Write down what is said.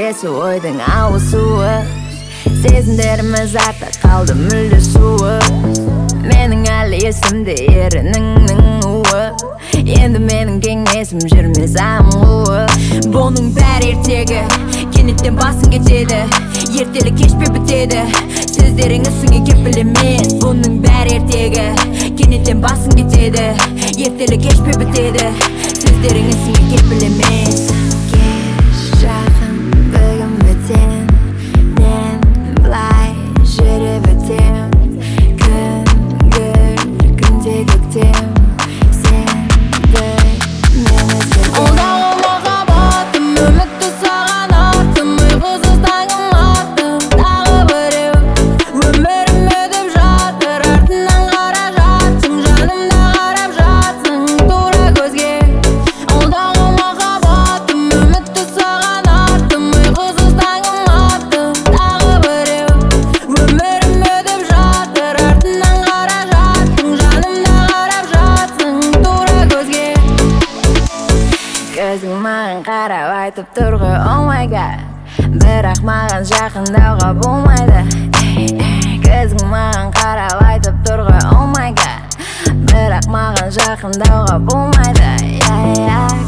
келесі ойдың ауысуы. Сезімдеріміз артта қалды мүлде суы. Менің әлі есімде ерініңнің уы. Енді менің кеңесім жүрмес аңуы. Бұның бәрі ертегі, кенеттен басын кетеді. Ертелі кешпе бітеді, сөздерің ісіңе кеп емес. Бұның бәрі ертегі, кенеттен басын кетеді. Ертелі кешпе бітеді, сөздерің ісіңе кеп емес. Кеш жақын бүгін бітен, мен былай жүріп өтем. Күнде көктем, сенді мен өзгердім. Алдағы махаббатым, үмітті саған артым, ұйқысыз таңым аттым, тағы біреу өмірім өтіп жатыр. Артынан қара жатсың, жанымда қарап жатсың тура көзге. Алдағы махаббатым, үмітті саған артым, ұйқысыз таңым аттым, тағы біреу өмірім өтіп жатыр. Артынан қара жатсың, жанымда қарап жатсың тура көзге. Көзің маған қарап айтып тұр ғой, oh my god, бірақ маған жақындауға болмайды. Көзің маған қарап айтып тұр ғой, oh my god, бірақ маған жақындауға болмайды.